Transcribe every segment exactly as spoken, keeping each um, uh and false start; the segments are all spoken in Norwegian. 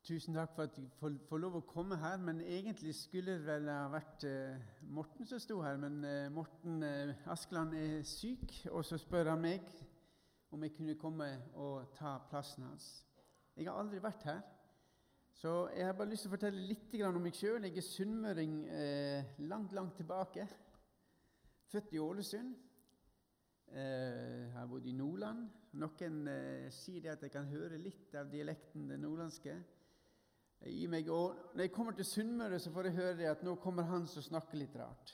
Tusen takk for at jeg får, får lov å komme her, men egentlig skulle det vel ha vært eh, Morten som stod her, men eh, Morten eh, Askeland er syk, og så spør han meg om jeg kunne komme og ta plassen hans. Jeg har aldri vært her, så jeg har bare lyst til å fortelle litt om meg selv. Jeg er sunnmøring eh, langt, langt tilbake, født i Ålesund. Jeg har bodd i Nordland. Noen eh, sier det at jeg kan høre litt av dialekten det nordlandske i meg, og når jeg kommer til Sunnmøre så får jeg høre det at nå kommer han som snakker litt rart.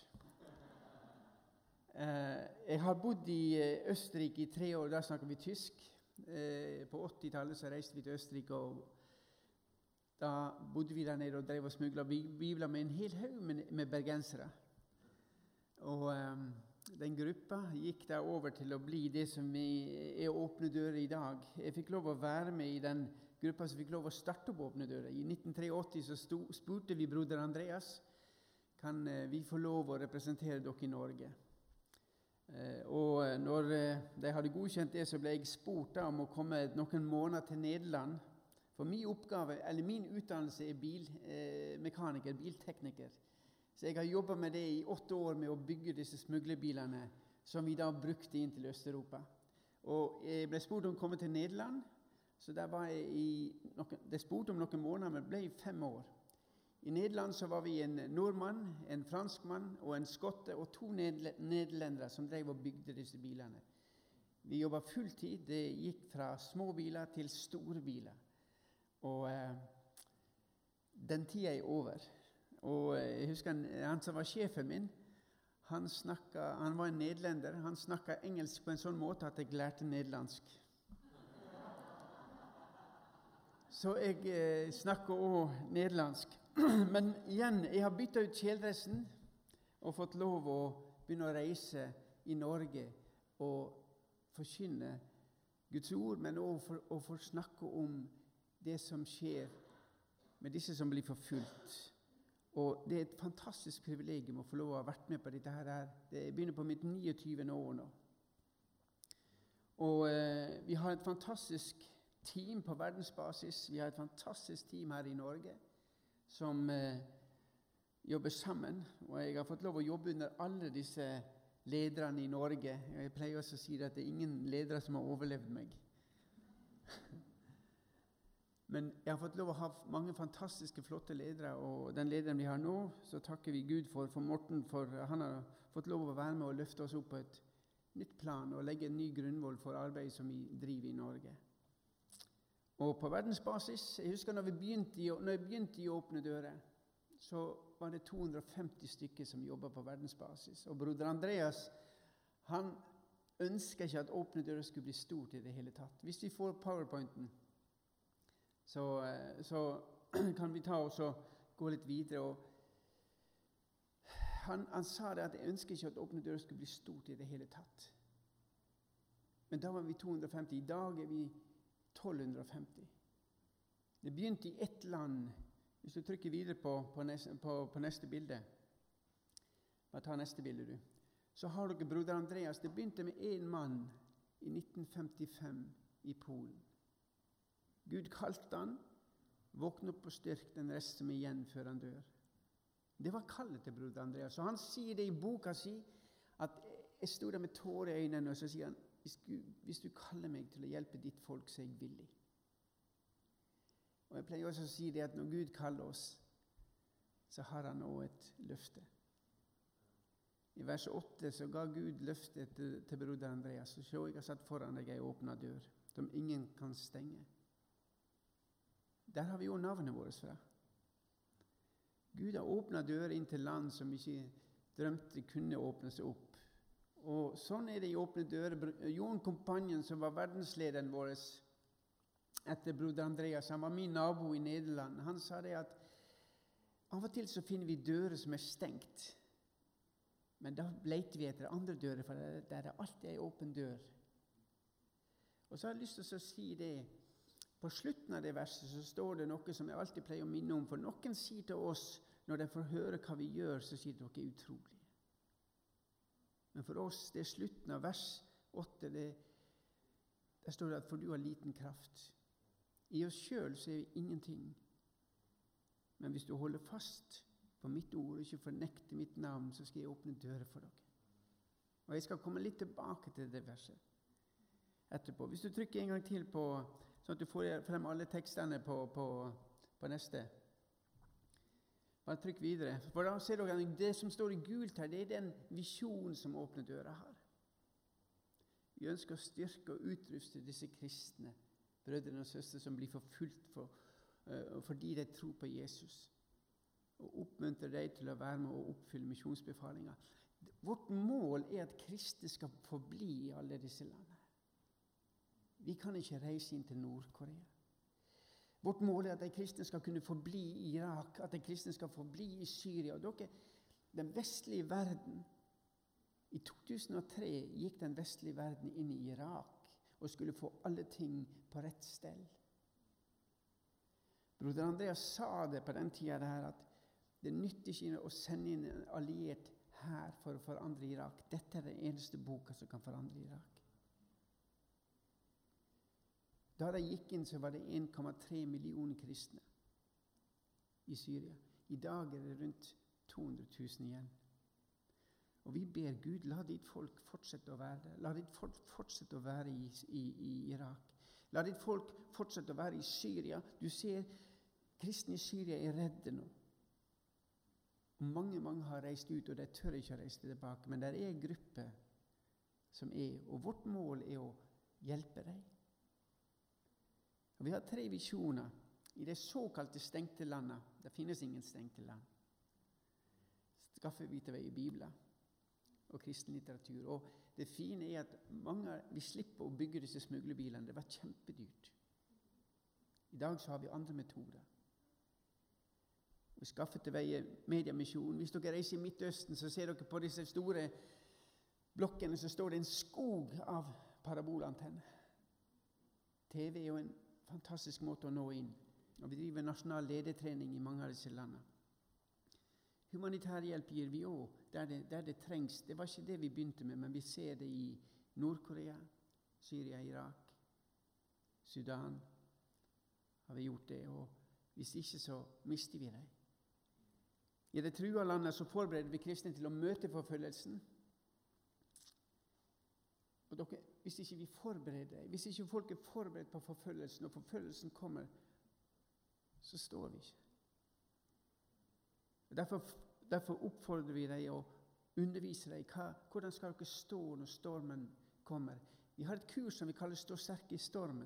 Eh, jeg har bodd i Østerrike i tre år, der snakker vi tysk. Eh, på åttitallet så reiste vi til Østerrike, og da bodde vi der nede og drev og smuglet bibler med en hel haug med, med bergensere. Og eh, den gruppa gikk da over til å bli det som er Åpne dører i dag. Jeg fikk lov å være med i den gruppa som fikk lov å starte opp Åpne dører. I nitten åttitre så sto, spurte vi broder Andreas, kan eh, vi få lov å representere dere i Norge? Eh, og når eh, de hadde godkjent det, så ble jeg spurt da, om å komme noen måneder til Nederland. For min oppgave, eller min utdannelse er bilmekaniker, eh, biltekniker. Så jeg har jobbet med det i åtte år med å bygge disse smuglerbilene som vi da brukte inn til Østeuropa. Og jeg ble spurt om å komme til Nederland, så der var jeg i noen, det spurte om noen måneder, men ble i fem år. I Nederland så var vi en nordmann, en franskmann og en skotte og to nederlendere som drev og bygde disse bilene. Vi jobbet fulltid, det gikk fra små biler til store biler. Og eh, den tiden er over. Og jeg husker han, han som var sjefen min, han, snakket, han var en nederlender, han snakket engelsk på en sånn måte at jeg lærte nederlandsk. Så jeg eh, snakker også nederlandsk. Men igjen, jeg har byttet ut kjeledressen og fått lov å begynne å reise i Norge og forkynne Guds ord, men også for, og for snakke om det som skjer med disse som blir forfulgt. Og det er et fantastisk privilegium å få lov å ha vært med på dette her. Det begynner på mitt niogtyvende år nå. Og eh, vi har et fantastisk team på verdensbasis. Vi har et fantastisk team her i Norge som eh, jobber sammen. Og jeg har fått lov å jobbe under alle disse lederne i Norge. Jeg pleier også å si at det er ingen ledere som har overlevd meg. Men jeg har fått lov å ha mange fantastiske, flotte ledere, og den lederen vi har nå, så takker vi Gud for, for Morten, for han har fått lov å være med og løfte oss opp på et nytt plan og legge en ny grunnvoll for arbeidet som vi driver i Norge. Og på verdensbasis, jeg husker når vi begynte i, når jeg begynte i Åpne dører, så var det to hundre og femti stykker som jobbet på verdensbasis. Og broder Andreas, han ønsker ikke at Åpne dører skulle bli stort i det hele tatt. Hvis vi får PowerPointen, Så, så kan vi ta oss og gå litt videre. Og han, han sa det at jeg ønsker ikke at Åpne dører skulle bli stort i det hele tatt. Men da var vi to hundre og femti. I dag er vi tolv hundre og femti. Det begynte i ett land. Hvis du trykker videre på, på, neste, på, på neste bilde. Bare ta neste bilde, du. Så har dere broder Andreas. Det begynte med en mann i nitten femtifem i Polen. Gud kalte han, våkne opp og styrk den rest som er igjen før han dør. Det var kallet til broder Andreas. Og han sier det i boka si, at jeg stod der med tårer i øynene, og så sier han, hvis du, hvis du kaller meg til å hjelpe ditt folk, så er jeg villig. Og jeg pleier også å si det at når Gud kaller oss, så har han også et løfte. I vers åtte så ga Gud løfte til, til broder Andreas, og så jeg har satt foran deg en åpnet dør, som ingen kan stenge. Der har vi jo navnet vårt fra. Gud har åpnet dører inn til land som ikke drømte kunne åpne seg opp. Og sånn er det i Åpne dører. Jon Kompanjen, som var verdenslederen vår etter broder Andreas, han var min nabo i Nederland. Han sa det at av og til så finner vi dører som er stengt. Men da leter vi etter andre dører, for der er alltid en åpen dør. Og så har jeg lyst til å si det. På slutten av det verset så står det noe som jeg alltid pleier å minne om, for noen sier til oss, når de får høre hva vi gjør, så sier de noe utrolig. Men for oss, det er slutten av vers åtte, det, der står det at for du har liten kraft. I oss selv så er vi ingenting. Men hvis du holder fast på mitt ord og ikke fornekter mitt navn, så skal jeg åpne dører for dere. Og jeg skal komme litt tilbake til det verset etterpå. Hvis du trykker en gang til på, sånn at du får frem alle tekstene på, på, på neste. Bare trykk videre. For da ser dere at det som står i gult her, det er den visjonen som åpner døra her. Vi ønsker å styrke og utruste disse kristne, brødrene og søstre som blir forfulgt for, uh, fordi de tror på Jesus. Og oppmuntre dem til å være med og oppfylle misjonsbefalinger. Vårt mål er at kristne skal forbli i alle disse landene. Vi kan ikke reise inn til Nord-Korea. Vårt mål er at de kristne skal kunne forbli i Irak, at de kristne skal forbli i Syria. Og dere, den vestlige verden, i to tusen og tre gikk den vestlige verden inn i Irak og skulle få alle ting på rett stell. Broder Andreas sa det på den tiden der at det nytter ikke å sende inn en alliert her for å forandre Irak. Dette er den eneste boka som kan forandre Irak. Da de gikk inn, så var det en komma tre millioner kristne i Syria. I dag er det rundt to hundre tusen igjen. Og vi ber Gud, la ditt folk fortsette å være der. La ditt folk fortsette å være i, i, i Irak. La ditt folk fortsette å være i Syria. Du ser, kristne i Syria er redde nå. Mange, mange har reist ut, og de tør ikke å reise tilbake. Men det er en gruppe som er, og vårt mål er å hjelpe dem. Og vi har tre visjoner i det såkalte stengte landet. Det finnes ingen stengte land. Skaffer vi til vei i Bibelen og kristen litteratur. Og det fine er at mange, vi slipper å bygge disse smuglebilene. Det var kjempedyrt. I dag så har vi andre metoder. Vi skaffer til vei mediamisjon. Hvis dere reiser i Midtøsten, så ser dere på disse store blokkene, så står det en skog av parabolantenner. T V er jo en fantastisk måte å nå inn. Og vi driver nasjonal ledertrening i mange av disse landene. Humanitær hjelp gir vi også, der det, der det trengs. Det var ikke det vi begynte med, men vi ser det i Nord-Korea, Syria, Irak, Sudan. Har vi gjort det, og hvis ikke så mister vi det. I det trua landet så forbereder vi kristne til å møte forfølgelsen. Og dere, hvis ikke vi forbereder, hvis ikke folk er forberedt på forfølgelsen, og forfølgelsen kommer, så står vi ikke. Derfor, derfor oppfordrer vi deg og underviser deg hva, hvordan skal dere stå når stormen kommer. Vi har et kurs som vi kaller «Stå sterk i stormen».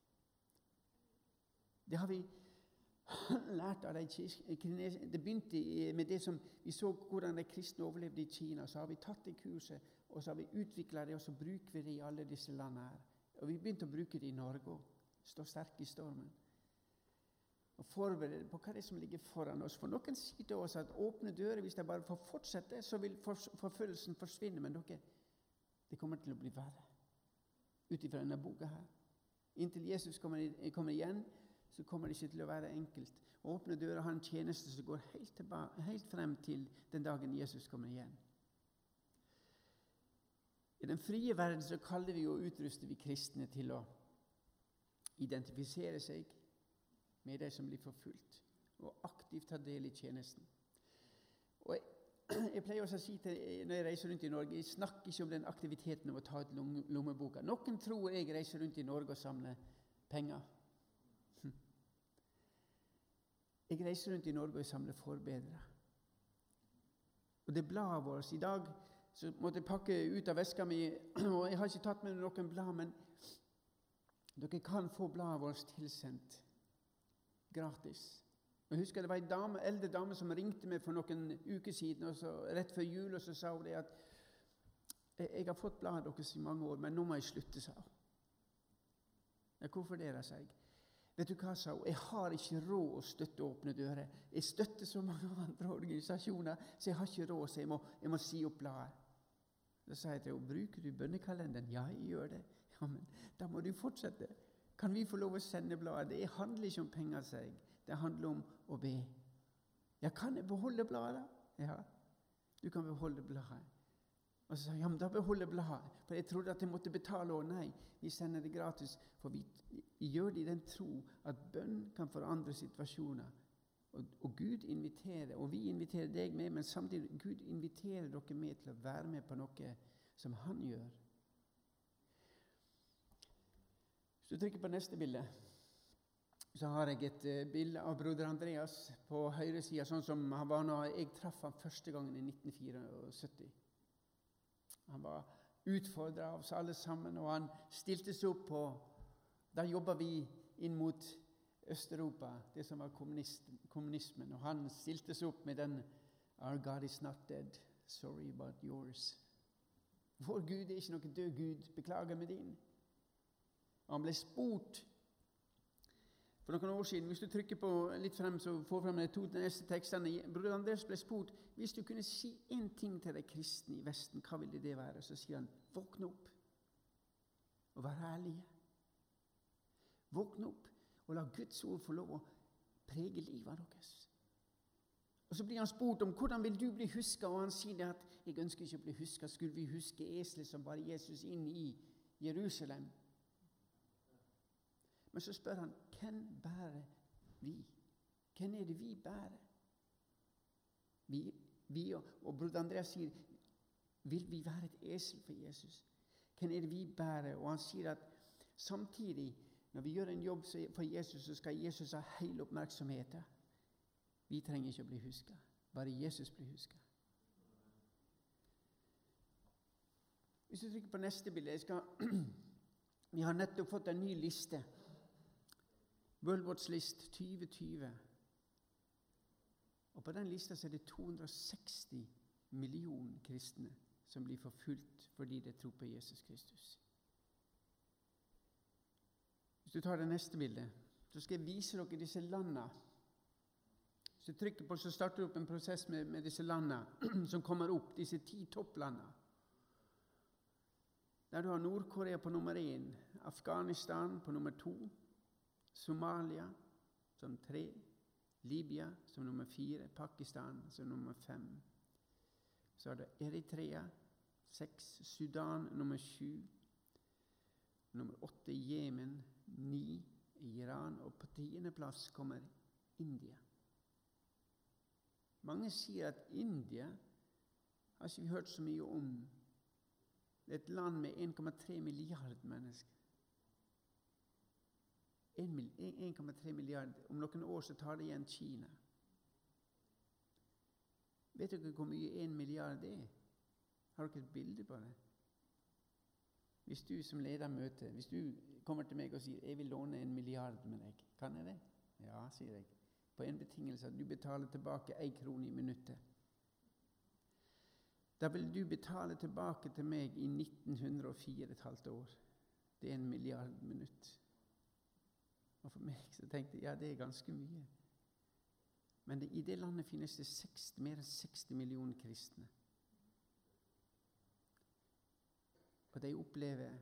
Det har vi lært av de kineserne. Det begynte med det som vi så hvordan de kristne overlevde i Kina. Så har vi tatt det kurset, og så har vi utviklet det, og så bruker vi det i alle disse landene her. Og vi begynte å bruke det i Norge også. Stå sterk i stormen. Og forberede på hva det er som ligger foran oss. For noen sier til oss at åpne dører, hvis de bare får fortsette, så vil forfølgelsen forsvinne. Men dere, det kommer til å bli verre. Utifra denne boka her. Inntil Jesus kommer, kommer igjen, så kommer det ikke til å være enkelt. Åpne dører har en tjeneste som går helt, tilbake, helt frem til den dagen Jesus kommer igjen. I den frie verden så kaller vi og utruster vi kristne til å identifisere seg med de som blir forfulgt, og aktivt ta del i tjenesten. Og jeg, jeg pleier også å si til, når jeg reiser rundt i Norge, jeg snakker ikke om den aktiviteten om å ta ut lommeboka. Noen tror jeg reiser rundt i Norge og samler penger. Jeg reiser rundt i Norge og samler forbedere. Og det bladet vårt, i dag så måtte jeg pakke ut av veska mi, og jeg har ikke tatt med noen blad, men dere kan få bladet vårt tilsendt gratis. Jeg husker det var en dame, eldre dame som ringte meg for noen uker siden, og så, rett før jul, og så sa hun det at jeg har fått bladet deres i mange år, men nå må jeg slutte, sa hun. Ja, hvorfor det, da, sa jeg. Vet du hva, sa hun? Jeg har ikke råd å støtte åpne dører. Jeg støtter så mange andre organisasjoner, så jeg har ikke råd, så jeg må, jeg må si opp bladet. Da sa jeg til henne, bruker du bønnekalenderen? Ja, jeg gjør det. Ja, men da må du fortsette. Kan vi få lov å sende bladet? Det handler ikke om penger, sa jeg. Det handler om å be. Ja, kan jeg beholde bladet? Ja, du kan beholde bladet. Og så sa jeg, ja, men da beholder bladet. For jeg trodde at jeg måtte betale, og nei, vi sender det gratis. For vi, vi gjør det i den tro at bønn kan forandre situasjoner. Og, og Gud inviterer, og vi inviterer deg med, men samtidig Gud inviterer dere med til å være med på noe som han gjør. Hvis du trykker på neste bilde, så har jeg et uh, bilde av broder Andreas på høyre siden, sånn som han var når jeg traff ham første gangen i nitten syttifire. Han var utfordret av oss alle sammen, og han stilte seg opp på, da jobbet vi inn mot Østeuropa, det som var kommunismen, og han stilte seg opp med den Our God is not dead, sorry about yours. Vår Gud er ikke noe død Gud, beklager med din. Og han ble spurt for noen år siden, hvis du trykker på litt frem, så får frem de to neste tekstene. Broder Andreas ble spurt, hvis du kunne si en ting til de kristne i Vesten, hva ville det være? Så sier han, våkne opp og vær ærlige. Våkne opp og la Guds ord få lov å prege livet deres. Og så blir han spurt om hvordan vil du bli husket, og han sier det at jeg ønsker ikke å bli husket. Skulle vi huske eselet som bar Jesus inn i Jerusalem? Men så spør han, hvem bærer vi? Hvem er det vi bærer? Vi, vi og, og broder Andreas sier, vil vi være et esel for Jesus? Hvem er det vi bærer? Og han sier at samtidig, når vi gjør en jobb for Jesus, så skal Jesus ha hele oppmerksomheten. Vi trenger ikke å bli husket. Bare Jesus blir husket. Hvis du trykker på neste bilde, jeg skal, vi har nettopp fått en ny liste. World Watch List tjue tjue. Og på den lista så er det to hundre og seksti millioner kristne som blir forfulgt fordi de tror på Jesus Kristus. Hvis du tar det neste bildet, så skal jeg vise dere disse landene. Hvis du trykker på, så starter du opp en prosess med, med disse landene som kommer opp, disse ti topplandene. Der du har Nord-Korea på nummer én, Afghanistan på nummer to, Somalia som tre, Libya som nummer fire, Pakistan som nummer fem. Så er det Eritrea, seks, Sudan nummer sju, nummer åtte Jemen, ni Iran, og på tiende plass kommer India. Mange sier at India har ikke vi hørt så mye om. Det er et land med en komma tre milliarder mennesker. en komma tre milliarder. Om noen år så tar det igjen Kina. Vet dere hvor mye en milliard er? Har dere et bilde på det? Hvis du som leder møte, hvis du kommer til meg og sier, jeg vil låne en milliard med deg, kan jeg det? Ja, sier jeg. På en betingelse at du betaler tilbake en krone i minuttet. Da vil du betale tilbake til meg i nitten hundre og fire et halvt år. Det er en milliard minutt. Og for meg så tenkte jeg, ja, det er ganske mye. Men det, i det landet finnes det seksti, mer enn seksti millioner kristne. Og de opplever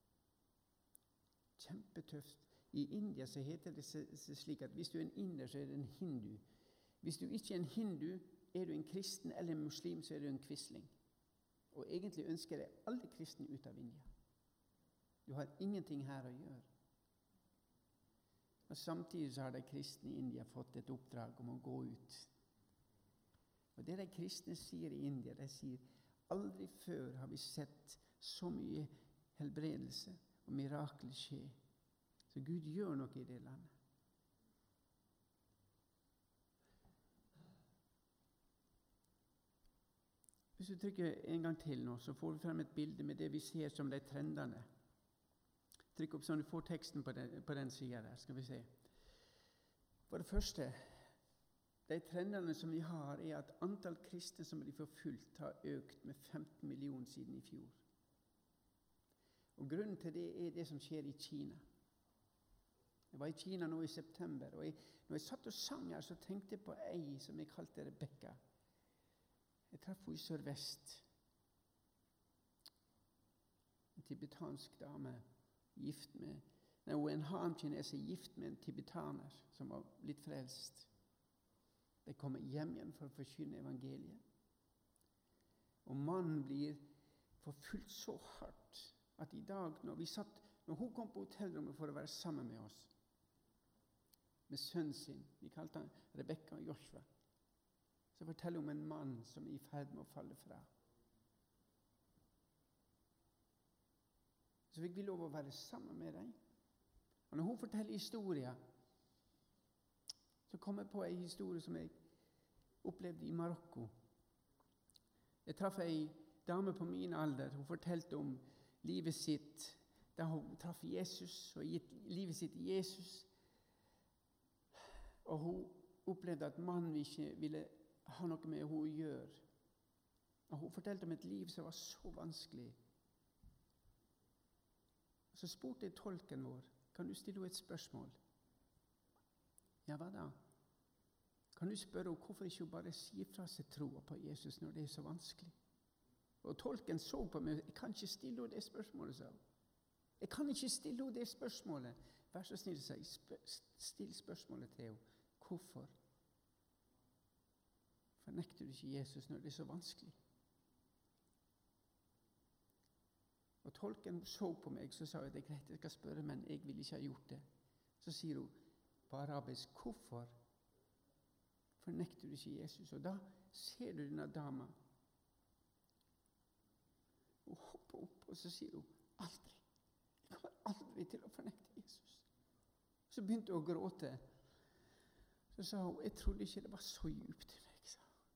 kjempetøft. I India så heter det slik at hvis du er en inder, så er det en hindu. Hvis du ikke er en hindu, er du en kristen eller en muslim, så er du en quisling. Og egentlig ønsker jeg alle kristne ut av India. Du har ingenting her å gjøre. Og samtidig så har de kristne i India fått et oppdrag om å gå ut. Og det de kristne sier i India, de sier, aldri før har vi sett så mye helbredelse og mirakel skje. Så Gud gjør noe i det landet. Hvis du trykker en gang til nå, så får vi frem et bilde med det vi ser som de trendene. Trykk opp sånn du får teksten på den, på den siden der, skal vi se. For det første, de trendene som vi har, er at antall kristne som blir forfulgt har økt med femten millioner siden i fjor. Og grunnen til det er det som skjer i Kina. Jeg var i Kina nå i september, og jeg, når jeg satt og sang her, så tenkte jeg på ei som jeg kalte Rebecca. Jeg traff henne i Sør-Vest. En tibetansk dame, gift med, nei, hun er en han-kineser, gift med en tibetaner som var litt frelst. De kommer hjem igjen for å forkynne evangeliet. Og mannen blir forfulgt så hardt at i dag, når vi satt, når hun kom på hotellrommet for å være sammen med oss, med sønnen sin. Vi kalte han Rebekka og Joshua. Så forteller hun om en mann som er i ferd med å falle fra. Så fikk vi lov å være sammen med dem. Og når hun forteller historier, så kommer jeg på en historie som jeg opplevde i Marokko. Jeg traff en dame på min alder. Hun fortalte om livet sitt, da hun traff Jesus og gitt livet sitt til Jesus. Og hun opplevde at mannen ikke ville ha noe med henne å gjøre. Og hun fortalte om et liv som var så vanskelig. Så spurte jeg tolken vår, kan du stille henne et spørsmål? Ja, hva da? Kan du spørre henne hvorfor ikke hun bare sier fra seg troen på Jesus når det er så vanskelig? Og tolken så på meg, jeg kan ikke stille henne det spørsmålet, sa hun. Jeg kan ikke stille henne det spørsmålet. Vær så snill, sa jeg, still spørsmålet til henne. Hvorfor fornekter du ikke Jesus når det er så vanskelig? Og tolken så på meg, så sa jeg, det er greit, jeg skal spørre, men jeg vil ikke ha gjort det. Så sier hun på arabisk, hvorfor fornekter du ikke Jesus? Og da ser du denne dama. Hun hopper opp, og så sier hun, aldri. Jeg kommer aldri til å fornekte Jesus. Så begynte hun å gråte. Så sa hun, jeg trodde ikke det var så djupt i meg, sa hun.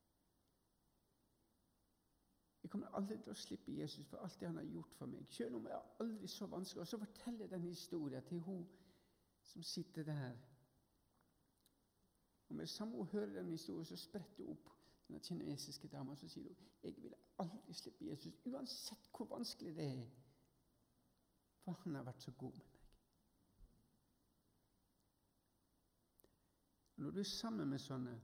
Jeg kommer aldri til å slippe Jesus for alt det han har gjort for meg, selv om jeg er aldri så vanskelig. Og så forteller den historien til hun som sitter der. Og med samme hun hører den historien, så spretter hun opp den kinesiske dama, så sier hun, jeg vil aldri slippe Jesus, uansett hvor vanskelig det er, for han har vært så god med meg. Når du er sammen med sånne,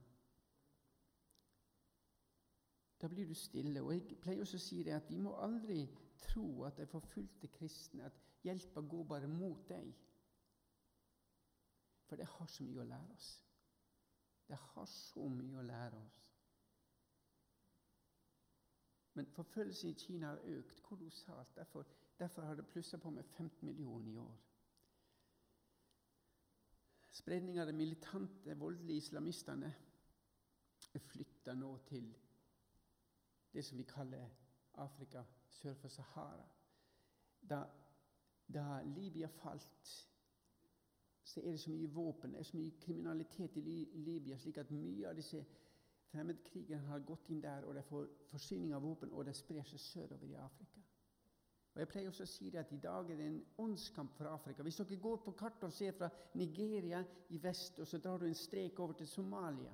da blir du stille. Og jeg pleier også å si det at vi må aldri tro at de forfulgte kristne, at hjelpa går bare mot deg. For det har så mye å lære oss. Det har så mye å lære oss. Men forfølgelsen i Kina har økt kolossalt. Derfor, derfor har det plusset på med femten millioner i år. Spredning av de militante, voldelige islamistene er flyttet nå til det som vi kaller Afrika sør for Sahara. Da, da Libya falt, så er det så mye våpen, det er så mye kriminalitet i Libya, slik at mye av disse fremmedkrigerne har gått inn der, og de får forsyning av våpen, og de sprer seg sørover i Afrika. Og jeg pleier også å si det at i dag er det en åndskamp for Afrika. Hvis dere går på kartet og ser fra Nigeria i vest, og så drar du en strek over til Somalia,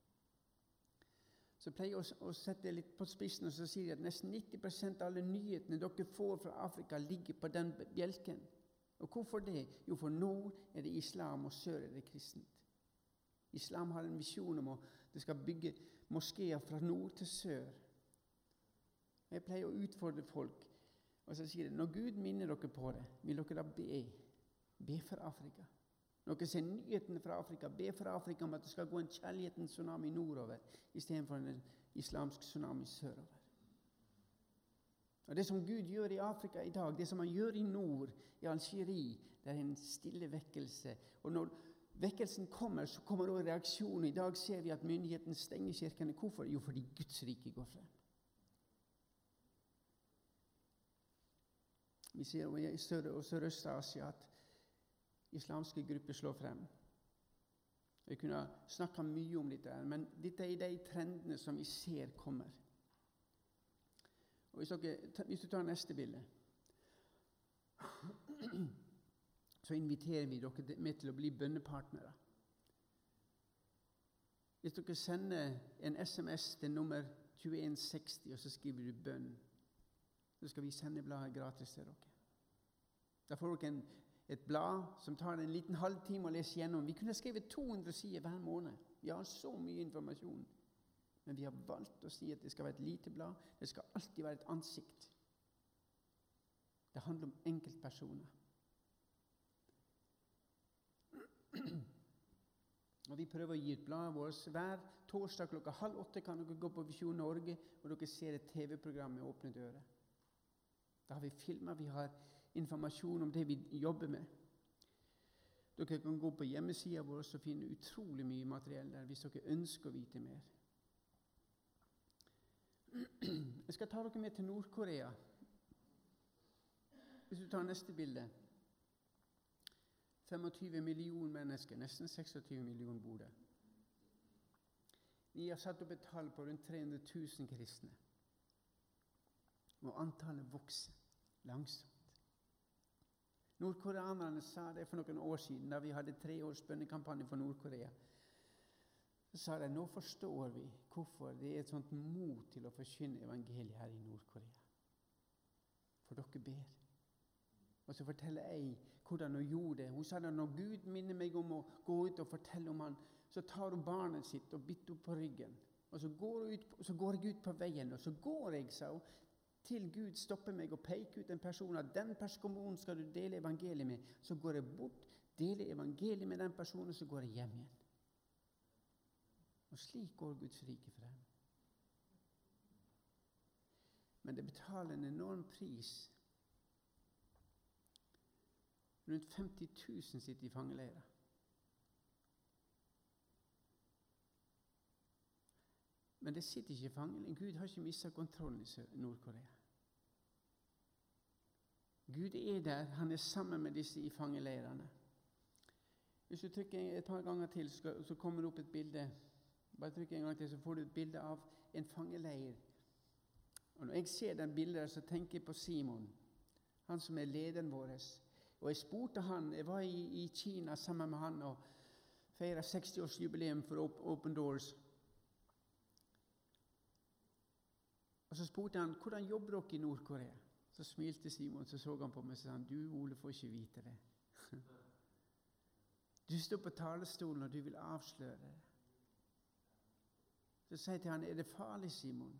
så pleier jeg å sette litt på spissen, og så sier jeg at nesten nitti prosent av alle nyhetene dere får fra Afrika ligger på den bjelken. Og hvorfor det? Jo, for nord er det islam, og sør er det kristent. Islam har en visjon om at det skal bygge moskéer fra nord til sør. Jeg pleier å utfordre folk, og så sier jeg, når Gud minner dere på det, vil dere da be, be for Afrika. Når dere ser nyhetene fra Afrika, be for Afrika om at det skal gå en kjærlighetens tsunami nordover, i stedet for en islamsk tsunami sørover. Og det som Gud gjør i Afrika i dag, det som han gjør i nord, i Algerie, det er en stille vekkelse. Og når vekkelsen kommer, så kommer det også reaksjoner. I dag ser vi at myndigheten stenger kirkene. Hvorfor? Jo, fordi Guds rike går frem. Vi ser jo i Sør- og Sørøst-Asia at islamske grupper slår frem. Jeg kunne snakke mye om dette, men dette er de trendene som vi ser kommer. Og hvis, dere, hvis du tar neste bilde, så inviterer vi dere med til å bli bønnepartnere. Hvis dere sender en sms til nummer to en seksti, og så skriver du bønn, så skal vi sende bladet gratis til dere. Da får dere en, et blad som tar en liten halvtime å lese gjennom. Vi kunne skrive to hundre sider hver måned. Vi har så mye informasjon. Men vi har valgt å si at det skal være et lite blad. Det skal alltid være et ansikt. Det handler om enkeltpersoner. Og vi prøver å gi ut bladet vårt. Hver torsdag klokka halv åtte kan dere gå på Visjon Norge, og dere ser et tv-program med åpne dører. Da har vi filmer, vi har informasjon om det vi jobber med. Dere kan gå på hjemmesiden vår og finne utrolig mye materiell der, hvis dere ønsker å vite mer. Jeg skal ta dere med til Nord-Korea. Hvis du tar neste bilde. femogtyve millioner mennesker, nesten seksogtyve millioner bor der. Vi har satt opp et tall på rundt tre hundre tusen kristne. Og antallet vokser langsomt. Nordkoreanerne sa det for noen år siden, da vi hadde tre års bønnekampanje for Nordkorea. Så sa de, nå forstår vi hvorfor det er et sånt mot til å forkynne evangeliet her i Nordkorea. For dere ber. Og så forteller jeg hvordan hun gjorde det. Hun sa at når Gud minner meg om å gå ut og fortelle om han, så tar hun barnet sitt og bitter opp på ryggen. Og så går, hun ut, så går jeg ut på veien, og så går jeg, sa hun, til Gud stopper meg og peker ut en person, at den personen skal du dele evangeliet med. Så går jeg bort, deler evangeliet med den personen, og så går jeg hjem igjen. Og slik går Guds rike frem. Men det betaler en enorm pris. Rundt femti tusen sitter i fangeleirer. Men det sitter ikke i fangeleirer. Gud har ikke mistet kontrollen i Nord-Korea. Gud er der, han er sammen med disse i fangeleirene. Hvis du trykker et par ganger til, så kommer det opp et bilde. Bare trykk en gang til, så får du et bilde av en fangeleir. Og når jeg ser den bildet, så tenker jeg på Simon, han som er lederen vår. Og jeg spurte han, jeg var i, i Kina sammen med han og feiret seksti-års jubileum for Open Doors. Og så spurte han, hvordan jobber dere i Nord-Korea? Så smilte Simon, så så han på meg og sa, du Ole får ikke vite det. Du står på talerstolen og du vil avsløre det. Så sier jeg til han, er det farlig, Simon?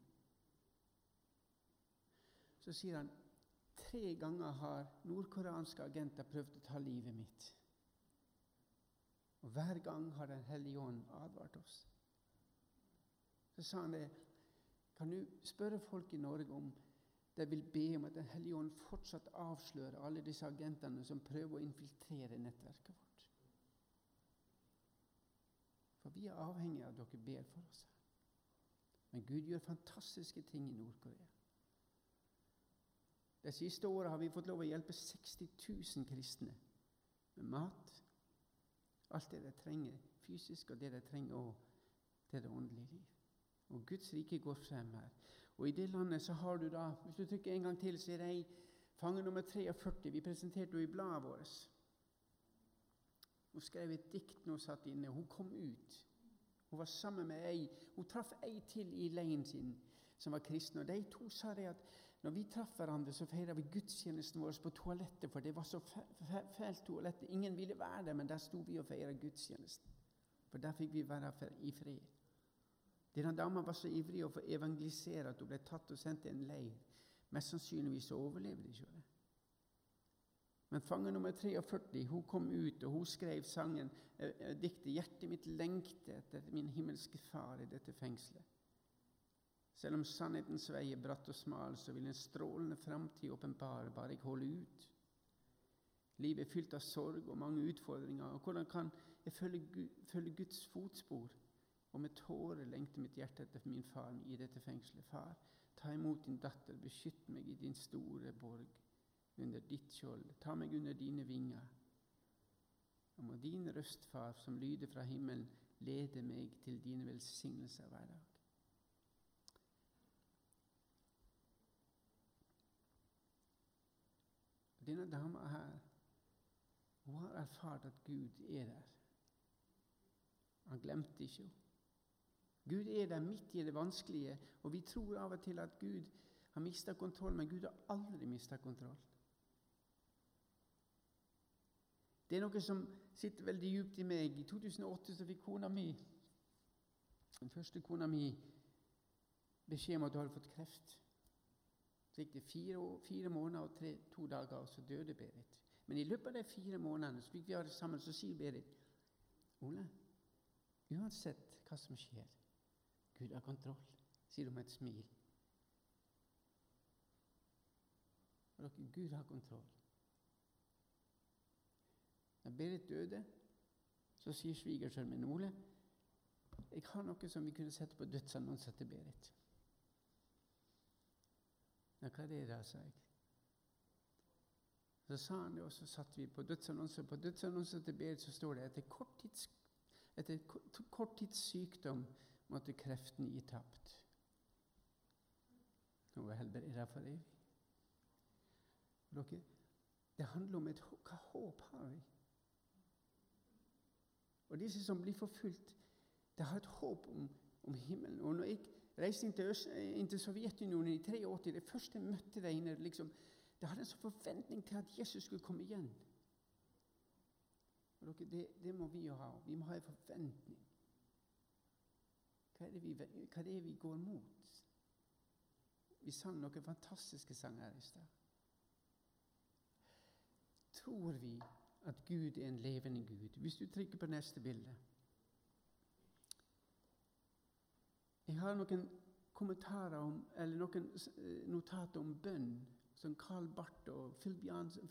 Så sier han, tre ganger har nordkoreanske agenter prøvd å ta livet mitt. Og hver gang har den hellige ånd advart oss. Så sa han det, kan du spørre folk i Norge om de vil be om at den hellige ånd fortsatt avslører alle disse agentene som prøver å infiltrere nettverket vårt. For vi er avhengige av at dere ber for oss. Men Gud gjør fantastiske ting i Nord-Korea. Det siste året har vi fått lov å hjelpe seksti tusen kristne med mat, alt det de trenger fysisk, og det de trenger også til det åndelige liv. Og Guds rike går frem her. Og i det landet så har du da, hvis du trykker en gang til, så er det fange nummer treogførti. Vi presenterte henne i bladet vårt. Hun skrev et dikt når hun satt inne. Hun kom ut. Hun var sammen med ei. Hun traff ei til i leiren sin som var kristen. Og de to sa det at når vi traff hverandre, så feiret vi gudstjenesten vår på toalettet, for det var så fælt toalettet. Ingen ville være der, men der sto vi og feiret gudstjenesten. For der fikk vi være i fred. Denne dama var så ivrig å få evangelisere at hun ble tatt og sendt til en leir. Mest sannsynligvis så overlevde de ikke det. Men fange nummer treogførti, hun kom ut, og hun skrev sangen, eh, diktet, hjertet mitt lengte etter min himmelske far i dette fengslet. Selv om sannhetens vei er bratt og smal, så vil en strålende fremtid åpenbare, bare jeg holde ut. Livet er fylt av sorg og mange utfordringer, og hvordan kan jeg følge, følge Guds fotspor? Og med tårer lengter mitt hjerte etter min far i dette fengselet. Far, ta imot din datter, beskytt meg i din store borg, under ditt skjold. Ta meg under dine vinger. Og må din røst, far, som lyder fra himmelen, lede meg til dine velsignelser hver dag. Denne dama her, hun har erfart at Gud er der. Han glemte ikke henne. Gud er der midt i det vanskelige, og vi tror av og til at Gud har mistet kontroll, men Gud har aldri mistet kontroll. Det er noe som sitter veldig djupt i meg. I to tusen og åtte så fikk kona mi, den første kona mi, beskjed om at hun hadde fått kreft. Så gikk det fire, år, fire måneder og tre, to dager, og så døde Berit. Men i løpet av de fire månedene så fikk vi ha det sammen, så sier Berit, Ole, uansett hva som skjer, Gud har kontroll, sier hun med et smil. Og dere, Gud har kontroll. Når Berit døde, så sier svigersønnen min Ole, jeg har noe som vi kunne sette på dødsannonsen til Berit. Ja, hva er det da, sa jeg. Så sa han det, og så satt vi på dødsannonsen. På dødsannonsen til Berit så står det, etter korttids, etter korttids sykdom måtte kreften gi tapt. Nå var helbredet for evig. Dere, det handler om et, hva håp har vi? Og disse som blir forfulgt, det har et håp om, om himmelen. Og når jeg reiste inn til, Øst, inn til Sovjetunionen i treogåtti, det første jeg møtte der inne, liksom, det hadde en sånn forventning til at Jesus skulle komme igjen. Og dere, det, det må vi jo ha. Vi må ha en forventning. Hva er det vi, hva er det vi går mot? Vi sang noen fantastiske sanger her i sted. Tror vi at Gud er en levende Gud? Hvis du trykker på neste bilde. Jeg har noen kommentarer om, eller noen notater om bønn, som Karl Barth og Philip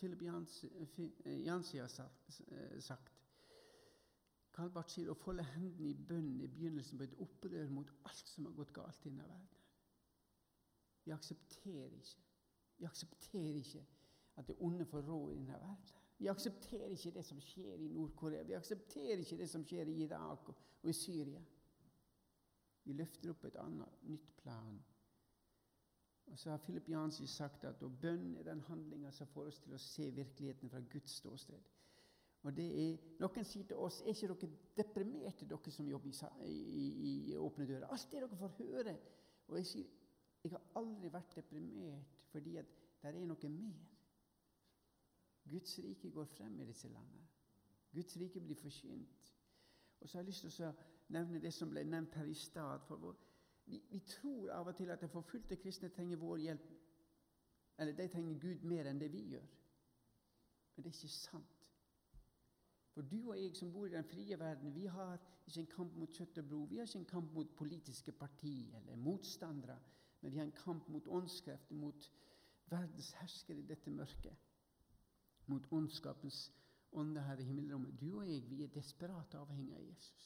Yancey har sagt. Karl Barth sier å folde hendene i bønn i begynnelsen på et opprør mot alt som har gått galt i denne verden. Vi aksepterer ikke. Vi aksepterer ikke at det onde får råd i denne verden. Vi aksepterer ikke det som skjer i Nord-Korea. Vi aksepterer ikke det som skjer i Irak og, og i Syria. Vi løfter opp et annet, nytt plan. Og så har Philip Yancey sagt at bønn er den handlingen som får oss til å se virkeligheten fra Guds ståsted. Og det er, noen sier til oss, er ikke dere deprimerte, dere som jobber i, i, i åpne dører? Alt det dere får høre. Og jeg sier, jeg har aldri vært deprimert, fordi at det er noe mer. Guds rike går frem i disse landene. Guds rike blir forkynt. Og så har jeg lyst til å nevne det som ble nevnt her i stad. For vår, vi, vi tror av og til at de forfulgte kristne trenger vår hjelp, eller de trenger Gud mer enn det vi gjør. Men det er ikke sant. For du og jeg som bor i den frie verden, vi har ikke en kamp mot kjøtt og blod. Vi har ikke en kamp mot politiske partier eller motstandere, men vi har en kamp mot åndskrefter, mot verdens herskere i dette mørket, mot ondskapens ånde her i himmelrommet. Du og jeg, vi er desperat avhengig av Jesus.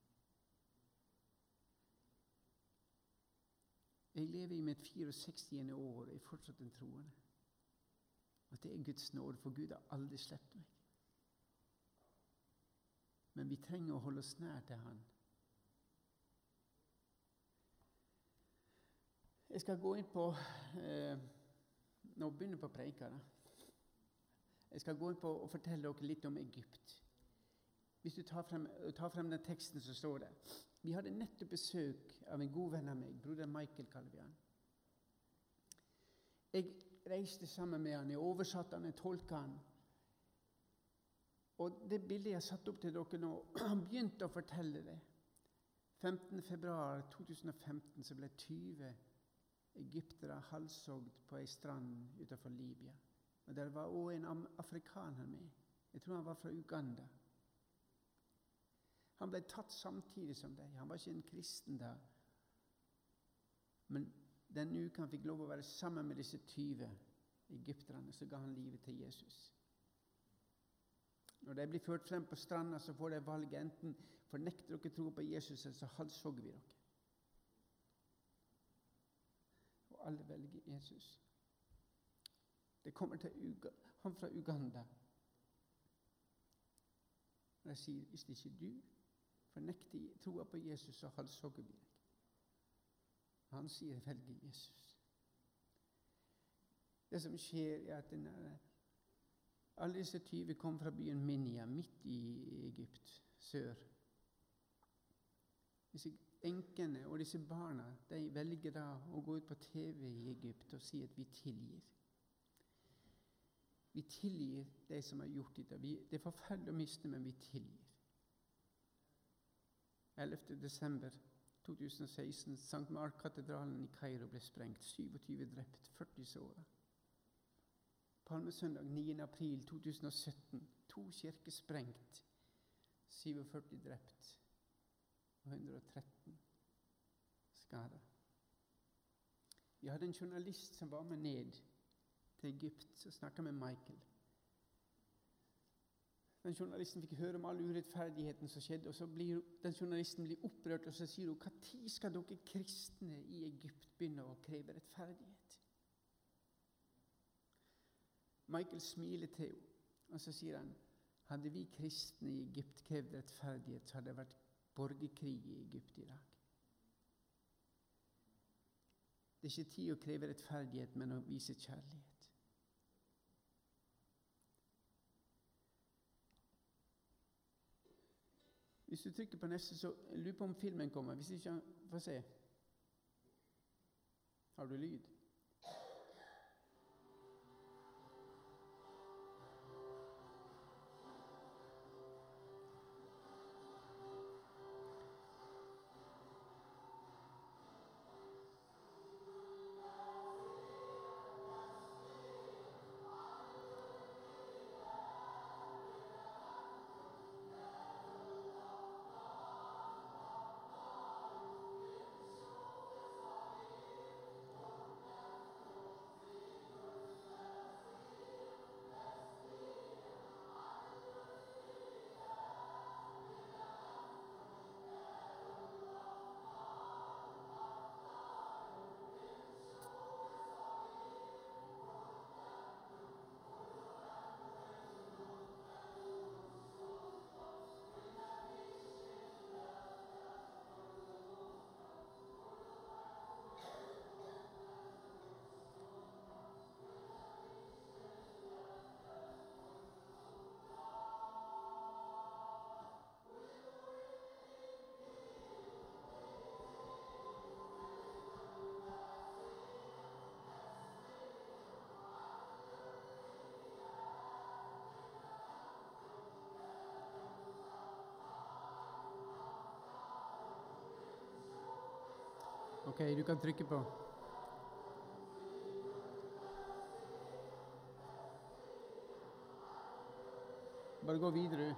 Jeg lever i mitt seksogfirsende år og er fortsatt en troende. Og det er Guds nåde, for Gud har aldri slept meg. Men vi trenger å holde oss nær til Han. Jeg skal gå inn på, eh, nå begynner jeg på preika da. Jeg skal gå inn på og fortelle dere litt om Egypt. Hvis du tar frem, tar frem den teksten så står det. Vi hadde nettopp besøk av en god venn av meg, broder Michael kaller vi han. Jeg reiste sammen med han, jeg oversatte han, jeg tolket han. Og det bildet jeg satt opp til dere nå, han begynte å fortelle det. femtende februar to tusen og femten så ble tyve egyptere halshogd på en strand utenfor Libya. Og der var også en afrikaner med. Jeg tror han var fra Uganda. Han ble tatt samtidig som deg. Han var ikke en kristen da. Men denne uka han fikk lov å være sammen med disse tyve egypterne, så ga han livet til Jesus. Når de blir ført frem på stranda, så får de valget enten fornekter dere tro på Jesus, eller så halshogger vi dere. Og alle velger Jesus. Det kommer til Uga, han fra Uganda. Og jeg sier, hvis det ikke du fornekter troa på Jesus, så halshogger vi deg. Han sier, velger Jesus. Det som skjer er at denne, alle disse tyve kom fra byen Minya, midt i Egypt, sør. Disse enkene og disse barna, de velger da å gå ut på T V i Egypt og si at vi tilgir. Vi tilgir de som har gjort det. Vi, det er forferdelig å miste, men vi tilgir. ellevte desember to tusen og seksten, Sankt Mark-katedralen i Kairo ble sprengt. syttityve drept, førti såret. Palmesøndag niende april to tusen og sytten, to kirker sprengt, syttiføri drept og hundre og tretten skadet. Vi hadde en journalist som var med ned til Egypt og snakket med Michael. den journalisten fikk høre om all urettferdigheten som skjedde, og så blir den journalisten blir opprørt, og så sier hun, hva tid skal dere kristne i Egypt begynne å kreve rettferdighet? Michael smiler til henne, og så sier han, hadde vi kristne i Egypt krevd rettferdighet, så hadde det vært borgerkrig i Egypt i dag. Det er ikke tid å kreve rettferdighet, men å vise kjærlighet. Hvis du trykker på neste, så lurer på om filmen kommer. Hvis ikke, få se. Har du lyd? Ok, du kan trykke på. Bare gå videre.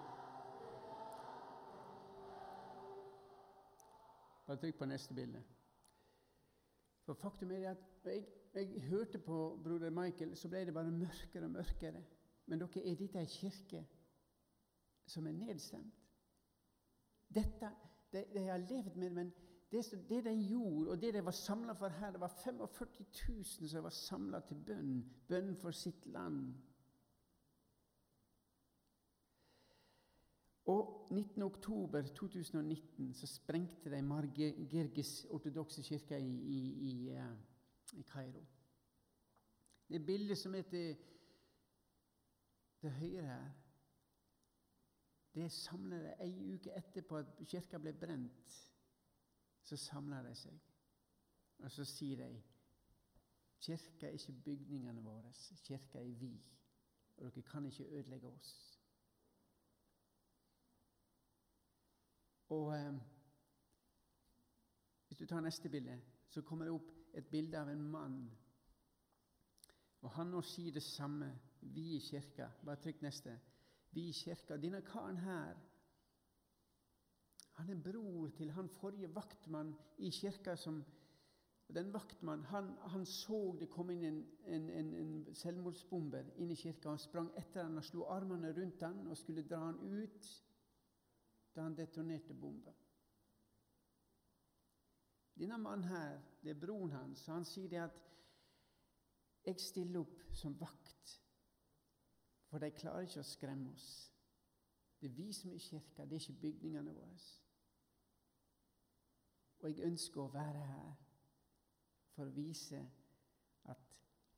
Bare trykk på neste bilde. For faktum er at jeg, jeg hørte på broder Michael, så ble det bare mørkere og mørkere. Men dere, er dette en kirke som er nedstemt? Dette, det, det jeg har levd med, men Det, det de gjorde, og det de var samlet for her, det var førtifem tusen som var samlet til bønn, bønn for sitt land. Og nittende oktober to tusen og nitten så sprengte de Margerges ortodokse kirke i, i, i, i Kairo. Det bildet som er til, til høyre her, det samlet de en uke etterpå at kirka ble brent. Så samler de seg, og så sier de, kirka er ikke bygningene våre, kirka er vi, og dere kan ikke ødelegge oss. Og eh, hvis du tar neste bilde, så kommer det opp et bilde av en mann, og han nå sier det samme, vi i kirka, bare trykk neste, vi i kirka, denne karen her, han er bror til han forrige vaktmann i kirka som, den vaktmann, han, han så det kom inn en, en, en, en selvmordsbomber inn i kirka, han sprang etter han og slo armene rundt han og skulle dra han ut da han detonerte bomben. Denne mannen her, det er broren hans, han sier det at jeg stiller opp som vakt, for de klarer ikke å skremme oss. Det er vi som er i kirka, det er ikke bygningene våre. Og jeg ønsker å være her for å vise at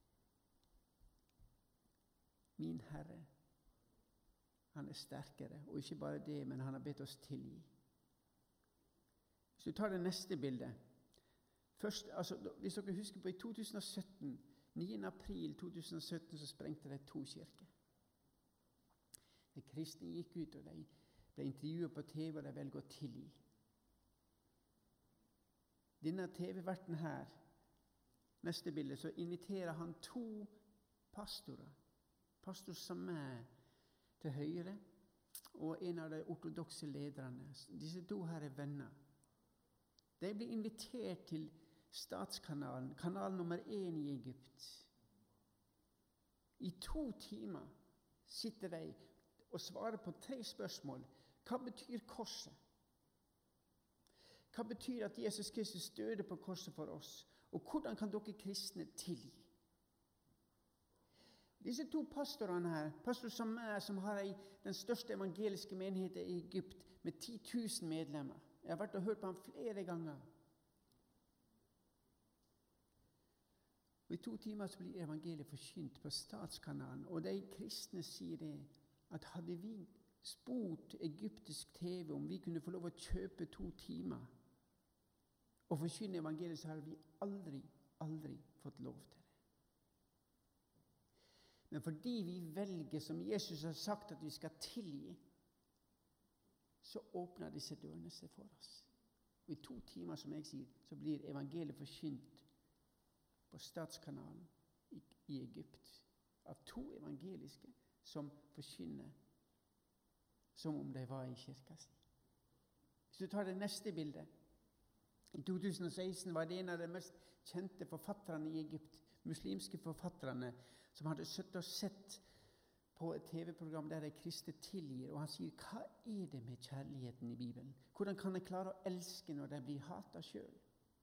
min Herre, han er sterkere, og ikke bare det, men han har bedt oss tilgi. Hvis du tar det neste bildet, først, altså, hvis dere husker på i to tusen og sytten, niende april to tusen og sytten, så sprengte de to kirker. De kristne gikk ut, og de ble intervjuet på T V, og de velger å tilgi. Denne T V-verten her, neste bilde, så inviterer han to pastorer, pastor som er til høyre, og en av de ortodokse lederne. Disse to her er venner. De blir invitert til statskanalen, kanal nummer én i Egypt. I to timer sitter de og svare på tre spørsmål. Hva betyr korset? Hva betyr at Jesus Kristus døde på korset for oss? Og hvordan kan dere kristne tilgi? Disse to pastorene her, pastor som er, som har en, den største evangeliske menigheten i Egypt, med ti tusen medlemmer. Jeg har vært og hørt på ham flere ganger. Og i to timer så blir evangeliet forkynt på statskanalen, og de kristne sier det, at hadde vi spurt egyptisk T V om vi kunne få lov å kjøpe to timer og forkynne evangeliet, så hadde vi aldri, aldri fått lov til det. Men fordi vi velger, som Jesus har sagt, at vi skal tilgi, så åpner disse dørene seg for oss. Og i to timer, som jeg sier, så blir evangeliet forkynt på statskanalen i, i Egypt av to evangeliske som forkynner som om de var i kirka si. Hvis du tar det neste bildet. I to tusen og seksten var det en av de mest kjente forfatterne i Egypt, muslimske forfatterne, som hadde sett og sett på et T V-program der de kristne tilgir, og han sier, hva er det med kjærligheten i Bibelen? Hvordan kan de klare å elske når de blir hatet selv?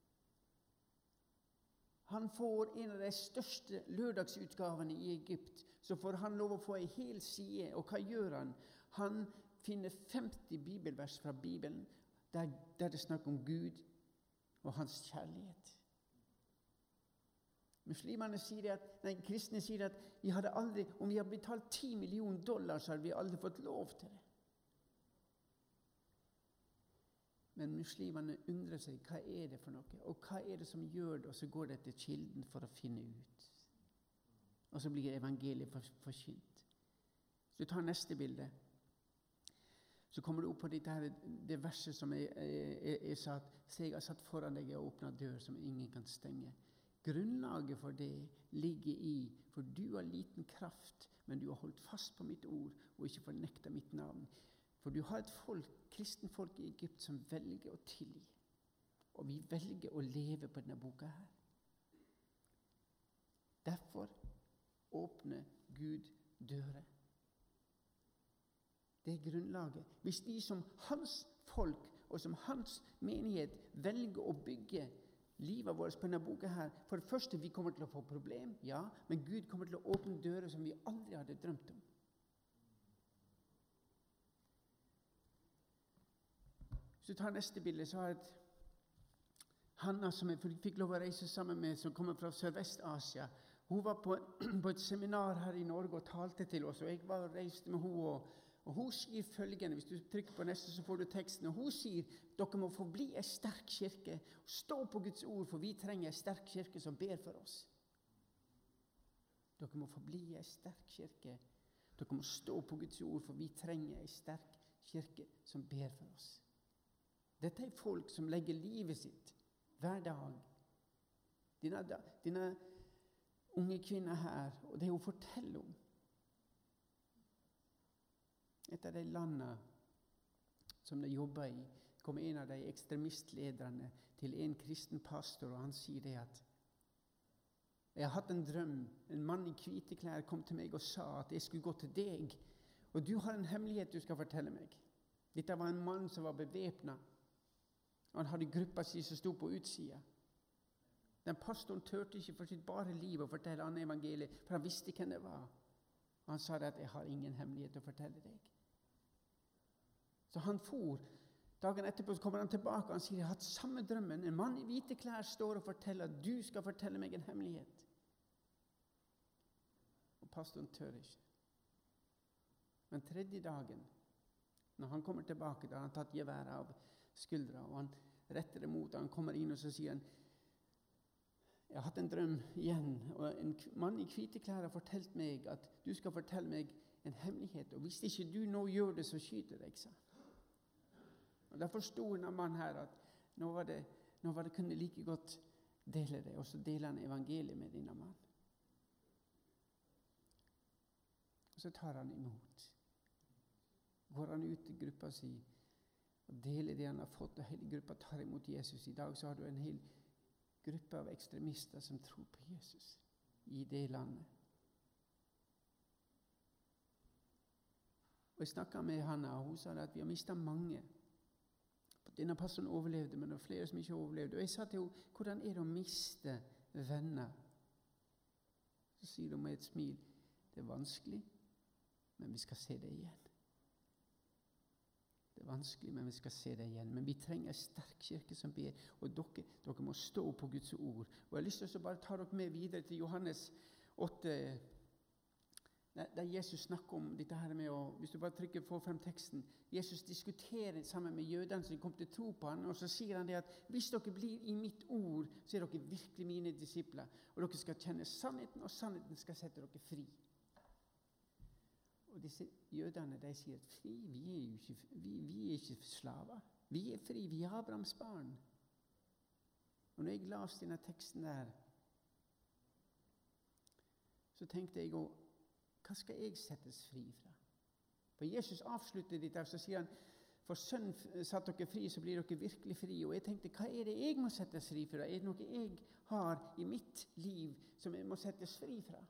Han får en av de største lørdagsutgavene i Egypt, så får han lov å få en hel side, og hva gjør han? Han finner femti bibelvers fra Bibelen, der, der det snakker om Gud og hans kjærlighet. Muslimene sier at, nei, kristne sier at vi hadde aldri, om vi hadde betalt ti millioner dollar, så hadde vi aldri fått lov til det. Men muslimene undrer seg, hva er det for noe? Og hva er det som gjør det? Og så går det til kilden for å finne ut. Og så blir evangeliet forkynt. Så du tar neste bilde. Så kommer du opp på det, her, det verset som jeg, jeg, jeg sa, så jeg har satt foran deg og åpnet dør som ingen kan stenge. Grunnlaget for det ligger i, for du har liten kraft, men du har holdt fast på mitt ord og ikke fornektet mitt navn. For du har et folk, kristen folk i Egypt som velger å tilgi. Og vi velger å leve på denne boka her. Derfor åpner Gud dører. Det er grunnlaget. Hvis vi som hans folk og som hans menighet velger å bygge livet vårt på denne boka her, for det første, vi kommer til å få problem, ja, men Gud kommer til å åpne dører som vi aldri hadde drømt om. Hvis du tar neste bilde, så har jeg Hanna, som jeg fikk lov å reise sammen med, som kommer fra Sørvest-Asia. Hun var på, på et seminar her i Norge og talte til oss, og jeg var og reiste med henne, og Og hun sier følgende, hvis du trykker på neste så får du teksten, og hun sier, dere må få bli en sterk kirke, stå på Guds ord, for vi trenger en sterk kirke som ber for oss. Dere må få bli en sterk kirke, dere må stå på Guds ord, for vi trenger en sterk kirke som ber for oss. Dette er folk som legger livet sitt hver dag. Denne, denne unge kvinne her, og det hun forteller om, et av de landene som de jobber i, kom en av de ekstremistlederne til en kristen pastor, og han sier det at jeg har hatt en drøm, en mann i hvite klær kom til meg og sa at jeg skulle gå til deg, og du har en hemmelighet du skal fortelle meg. Dette var en mann som var bevæpnet. Han hadde gruppa si som stod på utsida. Den pastoren tørte ikke for sitt bare liv å fortelle han evangeliet, for han visste hvem det var. Og han sa det at jeg har ingen hemmelighet å fortelle deg. Så han for. Dagen etterpå så kommer han tilbake, og han sier, jeg har hatt samme drømmen. En mann i hvite klær står og forteller at du skal fortelle meg en hemmelighet. Og pastoren tør ikke. Men tredje dagen, når han kommer tilbake, da har han tatt geværet av skuldra, og han retter det mot, og han kommer inn, og så sier han, jeg har hatt en drøm igjen, og en mann i hvite klær har fortalt meg at du skal fortelle meg en hemmelighet, og hvis ikke du nå gjør det, så skyter deg, sa han. Og da forstod en mann her at nå var det, nå var det kunne like godt dele det, og så deler han evangeliet med denne mann. Og så tar han imot. Går han ut i gruppa si, og deler det han har fått, og hele gruppa tar imot Jesus. I dag så har du en hel gruppe av ekstremister som tror på Jesus i det landet. Og jeg snakket med Hanna, og hun sa at vi har mistet mange. Denne personen overlevde, men det var flere som ikke overlevde. Og jeg sa til henne, hvordan er det å miste venner? Så sier hun med et smil, det er vanskelig, men vi skal se det igjen. Det er vanskelig, men vi skal se det igjen. Men vi trenger en sterk kirke som ber, og dere, dere må stå på Guds ord. Og jeg har lyst til å bare ta dere med videre til Johannes åtte, der Jesus snakker om dette her med å, hvis du bare trykker på frem teksten, Jesus diskuterer sammen med jødene som kom til tro på han, og så sier han det at hvis dere blir i mitt ord, så er dere virkelig mine disipler, og dere skal kjenne sannheten, og sannheten skal sette dere fri. Og disse jødene, de sier at fri, vi er jo ikke, vi, vi er ikke slaver. Vi er fri, vi er Abrahams barn. Og når jeg las denne teksten der, så tenkte jeg, hva skal jeg settes fri fra? For Jesus avslutter ditt der, så sier han, for sønn satt dere fri, så blir dere virkelig fri. Og jeg tenkte, hva er det jeg må settes fri fra? Er det noe jeg har i mitt liv som jeg må settes fri fra?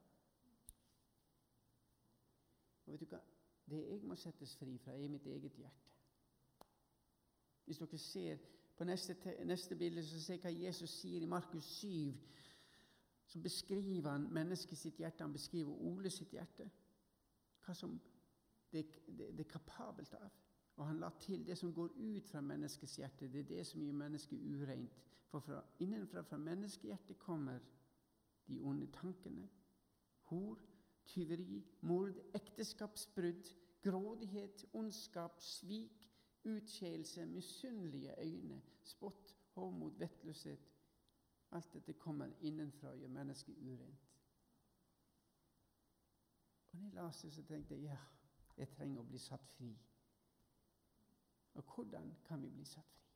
Og vet du hva? Det jeg må settes fri fra er mitt eget hjerte. Hvis dere ser på neste, neste bilde, så ser hva Jesus sier i Markus syv, så beskriver han mennesket sitt hjerte, han beskriver Ole sitt hjerte, hva som det, det, det er kapabelt av. Og han la til det som går ut fra menneskets hjerte, det er det som gjør mennesket urent. For fra, innenfra fra menneskehjertet kommer de onde tankene, hor, tyveri, mord, ekteskapsbrudd, grådighet, ondskap, svik, utskjelse, misunnelige øyne, spott, hovmod, vettløshet. Alt dette kommer innenfra og gjør mennesket urent. Og når jeg las det, så tenkte jeg, ja, jeg trenger å bli satt fri. Og hvordan kan vi bli satt fri?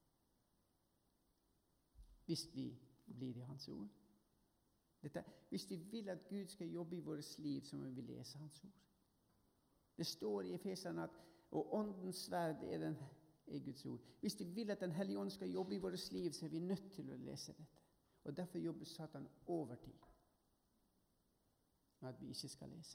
Hvis vi blir i hans ord. Dette, hvis vi vil at Gud skal jobbe i vårt liv, så må vi lese hans ord. Det står i Efeserne at og åndens sverd er, den, er Guds ord. Hvis vi vil at den hellige ånd skal jobbe i vårt liv, så er vi nødt til å lese dette. Og derfor jobber Satan overtid med at vi ikke skal lese.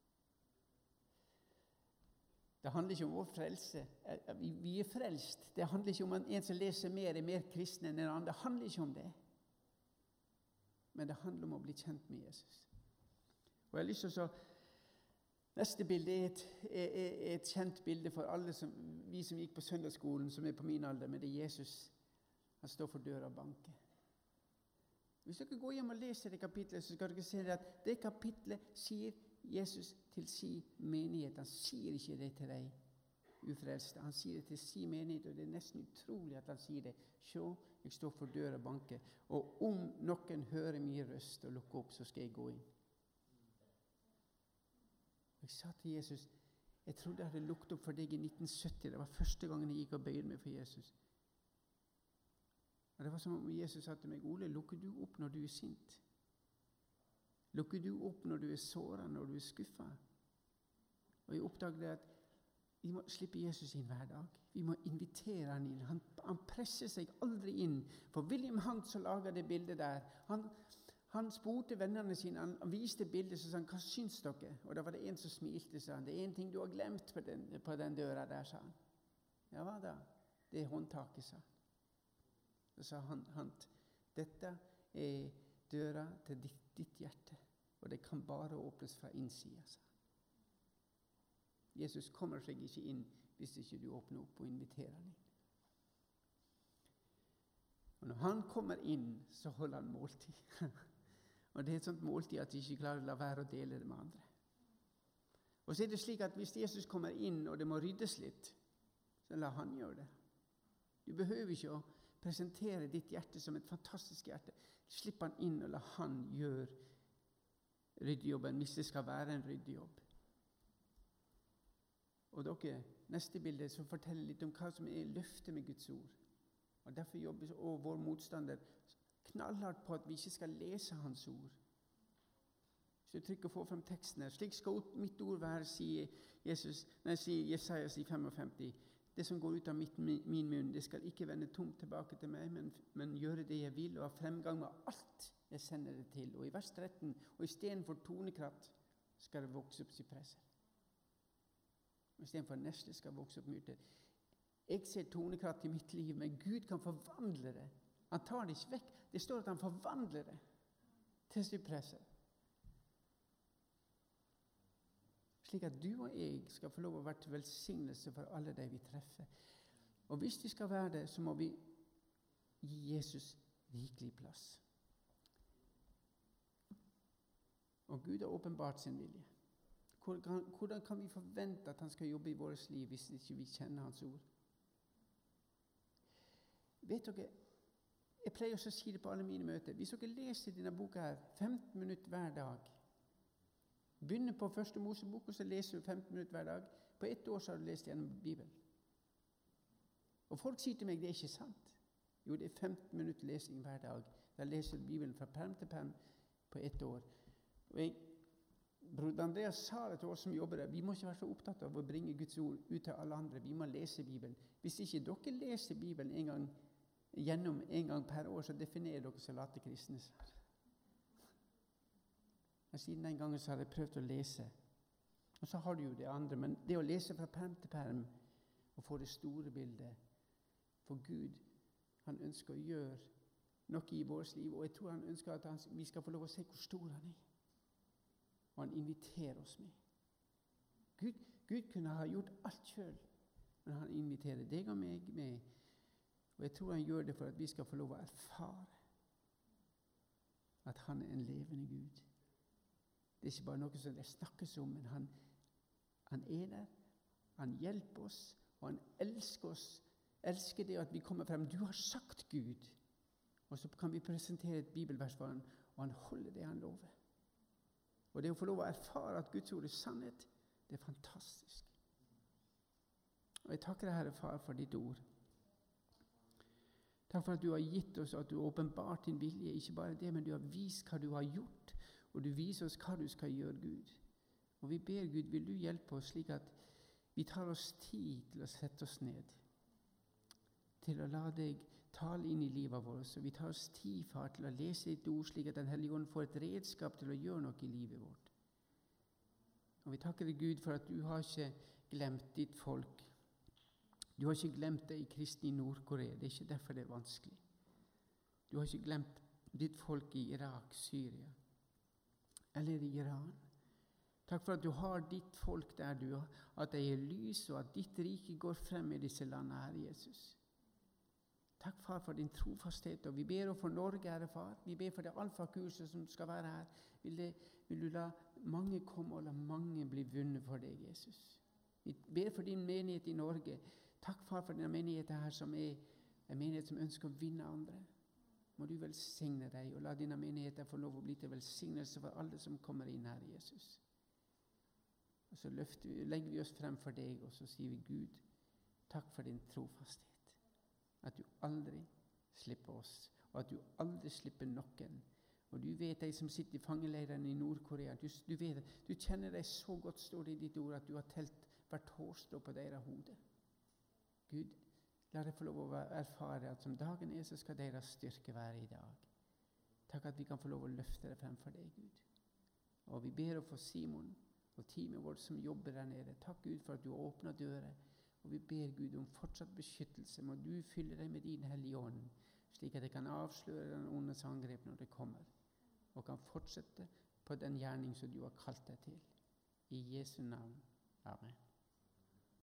Det handler ikke om vår frelse. Vi er frelst. Det handler ikke om at en som leser mer er mer kristen enn en annen. Det handler ikke om det. Men det handler om å bli kjent med Jesus. Og jeg har lyst til å Neste bilde er et, er, er et kjent bilde for alle som, vi som gikk på søndagsskolen, som er på min alder, men det er Jesus. Han står for døra og banker. Hvis dere går hjem og leser det kapitlet, så skal dere se at det kapitlet sier Jesus til sin menighet. Han sier ikke det til deg ufrelste. Han sier det til sin menighet, og det er nesten utrolig at han sier det. Se, jeg står for døra og banker, og om noen hører min røst og lukker opp, så skal jeg gå inn. Jeg sa til Jesus, jeg trodde jeg hadde lukket opp for deg i nitten sytti. Det var første gangen jeg gikk og bøyde meg for Jesus. Og det var som om Jesus sa til meg, Ole, lukker du opp når du er sint? Lukker du opp når du er såret, når du er skuffet? Og jeg oppdaget at vi må slippe Jesus inn hver dag. Vi må invitere han inn. Han, han presser seg aldri inn. For William Hunt som lager det bildet der, han, han spurte vennerne sine, han viste bildet, så sa han, hva syns dere? Og da var det en som smilte, sa han, det er en ting du har glemt på den, på den døra der, sa han. Ja, hva da? Det er håndtaket, sa han. Så sa han, han, dette er døra til ditt, ditt hjerte, og det kan bare åpnes fra innsiden, sa han. Jesus kommer seg ikke inn hvis ikke du åpner opp og inviterer han inn. Og når han kommer inn, så holder han måltid. Og det er et sånt måltid at de ikke klarer å la være å dele det med andre. Og så er det slik at hvis Jesus kommer inn, og det må ryddes litt, så la han gjøre det. Du behøver ikke å presentere ditt hjerte som et fantastisk hjerte. Slipp han inn og la han gjøre ryddejobben, hvis det skal være en ryddejjobb. Og dere, neste bilde så forteller litt om hva som er løftet med Guds ord. Og derfor jobber og vår motstander knallhardt på at vi ikke skal lese hans ord. Så jeg trykker få frem teksten her. Slik skal mitt ord være, sier Jesus, nei, sier Jesajas i femtifem. Det som går ut av mitt, min munn, det skal ikke vende tomt tilbake til meg, men, men gjøre det jeg vil, og ha fremgang med alt jeg sender det til. Og i vers tretten, og i stedet for tonekratt, skal det vokse opp cypresser. I stedet for nesle skal vokse opp myrter. Jeg ser tonekraft i mitt liv, men Gud kan forvandle det. Han tar det ikke vekk. Det står at han forvandler det til cypresser. Slik at du og jeg skal få lov å være til velsignelse for alle de vi treffer. Og hvis vi skal være det, så må vi gi Jesus rikelig plass. Og Gud har åpenbart sin vilje. Hvordan, hvordan kan vi forvente at han skal jobbe i vårt liv hvis ikke vi kjenner hans ord? Vet dere, jeg pleier også å si det på alle mine møter. Hvis dere leser denne boka her femten minutter hver dag, begynner på første Mosebok, og så leser du femten minutter hver dag. På ett år så har du lest gjennom Bibelen. Og folk sier til meg, det er ikke sant. Jo, det er femten minutter lesing hver dag. Da leser du Bibelen fra perm til perm på ett år. Og jeg, Broder Andreas sa det til oss som jobber der, vi må ikke være så opptatt av å bringe Guds ord ut til alle andre. Vi må lese Bibelen. Hvis ikke dere leser Bibelen en gang, gjennom en gang per år, så definerer dere så late kristne. Men siden den gangen så har jeg prøvd å lese. Og så har du jo det andre, men det å lese fra perm til perm og få det store bildet for Gud, han ønsker å gjøre noe i vårt liv, og jeg tror han ønsker at han, vi skal få lov å se hvor stor han er. Og han inviterer oss med. Gud, Gud kunne ha gjort alt selv, men han inviterer deg og meg med. Og jeg tror han gjør det for at vi skal få lov å erfare at han er en levende Gud. Det er ikke bare noe som det snakkes om, men han, han er der, han hjelper oss, og han elsker oss, elsker det at vi kommer frem. Du har sagt Gud, og så kan vi presentere et bibelvers for han, og han holder det han lover. Og det å få lov å erfare at Guds ord er sannhet, det er fantastisk. Og jeg takker deg, Herre Far, for ditt ord. Takk for at du har gitt oss, at du har åpenbart din vilje, ikke bare det, men du har vist hva du har gjort, og du viser oss hva du skal gjøre, Gud. Og vi ber, Gud, vil du hjelpe oss slik at vi tar oss tid til å sette oss ned, til å la deg tale inn i livet vårt, så vi tar oss tid, Far, til å lese ditt ord, slik at den hellige ånd får et redskap til å gjøre noe i livet vårt. Og vi takker deg, Gud, for at du har ikke glemt ditt folk. Du har ikke glemt det i kristne i Nord-Korea. Det er ikke derfor det er vanskelig. Du har ikke glemt ditt folk i Irak, Syria, eller i Iran. Takk for at du har ditt folk der, du, at det er lys, og at ditt rike går frem i disse landene, Herre Jesus. Takk, Far, for din trofasthet, og vi ber for Norge, Herre Far. Vi ber for det alfakurset som skal være her. Vil, det, vil du la mange komme, og la mange bli vunnet for deg, Jesus. Vi ber for din menighet i Norge. Takk, Far, for denne menigheten her, som er en menighet som ønsker å vinne andre. Må du velsigne deg, og la dine menigheter få lov å bli til velsignelse for alle som kommer inn her, Jesus. Og så løfter vi, legger vi oss frem for deg, og så sier vi, Gud, takk for din trofasthet. At du aldri slipper oss, og at du aldri slipper noen. Og du vet de som sitter i fangeleiren i Nord-Korea, du, du, vet, du kjenner deg så godt, står det i ditt ord, at du har telt hvert hårstrå på deres hode. Gud, la deg få lov å erfare at som dagen er, så skal deres styrke være i dag. Takk at vi kan få lov å løfte det frem for deg, Gud. Og vi ber for Simon og teamet vårt som jobber der nede. Takk, Gud, for at du åpner dører. Og vi ber, Gud, om fortsatt beskyttelse. Må du fylle deg med din hellige ånd, slik at det kan avsløre den ondes angrep når det kommer, og kan fortsette på den gjerning som du har kalt deg til. I Jesu navn. Amen.